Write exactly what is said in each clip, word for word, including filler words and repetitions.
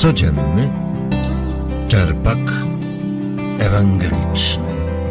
Codzienny czerpak ewangeliczny.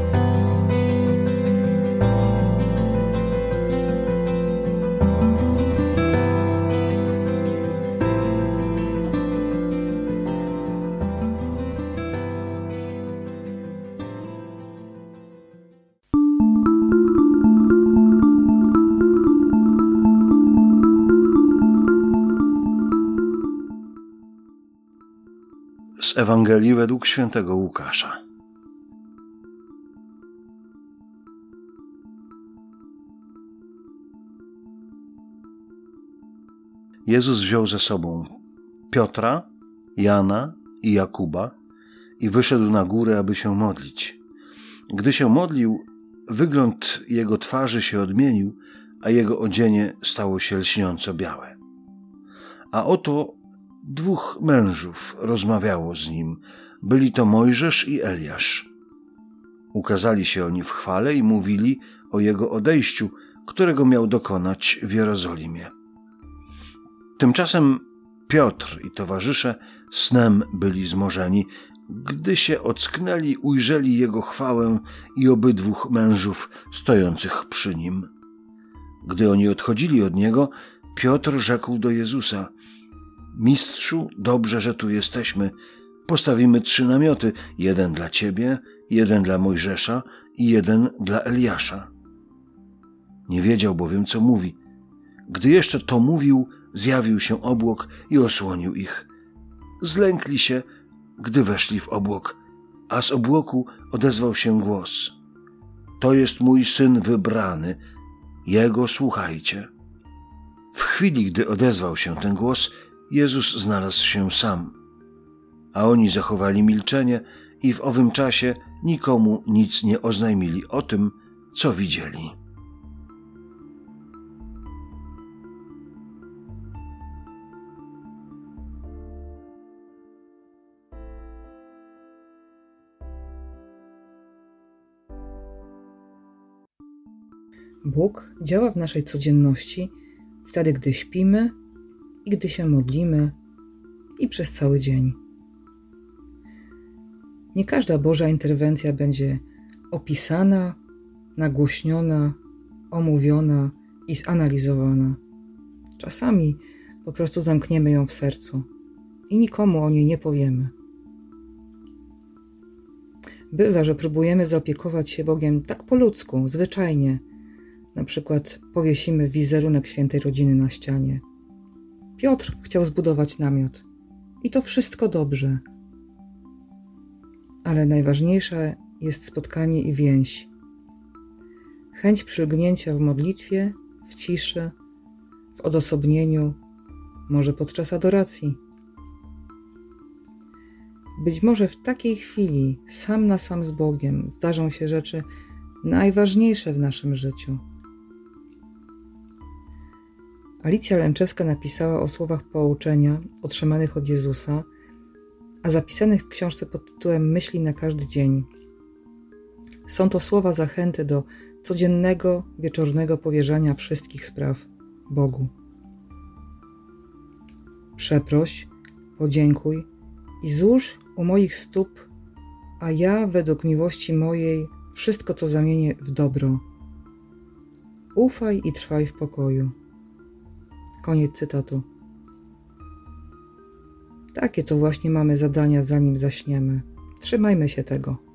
Z Ewangelii według świętego Łukasza. Jezus wziął ze sobą Piotra, Jana i Jakuba i wyszedł na górę, aby się modlić. Gdy się modlił, wygląd jego twarzy się odmienił, a jego odzienie stało się lśniąco białe. A oto dwóch mężów rozmawiało z nim. Byli to Mojżesz i Eliasz. Ukazali się oni w chwale i mówili o jego odejściu, którego miał dokonać w Jerozolimie. Tymczasem Piotr i towarzysze snem byli zmorzeni. Gdy się ocknęli, ujrzeli jego chwałę i obydwóch mężów stojących przy nim. Gdy oni odchodzili od niego, Piotr rzekł do Jezusa: Mistrzu, dobrze, że tu jesteśmy. Postawimy trzy namioty, jeden dla Ciebie, jeden dla Mojżesza i jeden dla Eliasza. Nie wiedział bowiem, co mówi. Gdy jeszcze to mówił, zjawił się obłok i osłonił ich. Zlękli się, gdy weszli w obłok, a z obłoku odezwał się głos: To jest mój Syn wybrany, Jego słuchajcie. W chwili, gdy odezwał się ten głos, Jezus znalazł się sam, a oni zachowali milczenie i w owym czasie nikomu nic nie oznajmili o tym, co widzieli. Bóg działa w naszej codzienności wtedy, gdy śpimy i gdy się modlimy i przez cały dzień. Nie każda Boża interwencja będzie opisana, nagłośniona, omówiona i zanalizowana. Czasami po prostu zamkniemy ją w sercu i nikomu o niej nie powiemy. Bywa, że próbujemy zaopiekować się Bogiem tak po ludzku, zwyczajnie. Na przykład powiesimy wizerunek świętej rodziny na ścianie. Piotr chciał zbudować namiot. I to wszystko dobrze. Ale najważniejsze jest spotkanie i więź. Chęć przylgnięcia w modlitwie, w ciszy, w odosobnieniu, może podczas adoracji. Być może w takiej chwili, sam na sam z Bogiem, zdarzą się rzeczy najważniejsze w naszym życiu. Alicja Lęczewska napisała o słowach pouczenia otrzymanych od Jezusa, a zapisanych w książce pod tytułem Myśli na każdy dzień. Są to słowa zachęty do codziennego, wieczornego powierzania wszystkich spraw Bogu. Przeproś, podziękuj i złóż u moich stóp, a ja według miłości mojej wszystko to zamienię w dobro. Ufaj i trwaj w pokoju. Koniec cytatu. Takie to właśnie mamy zadania, zanim zaśniemy. Trzymajmy się tego.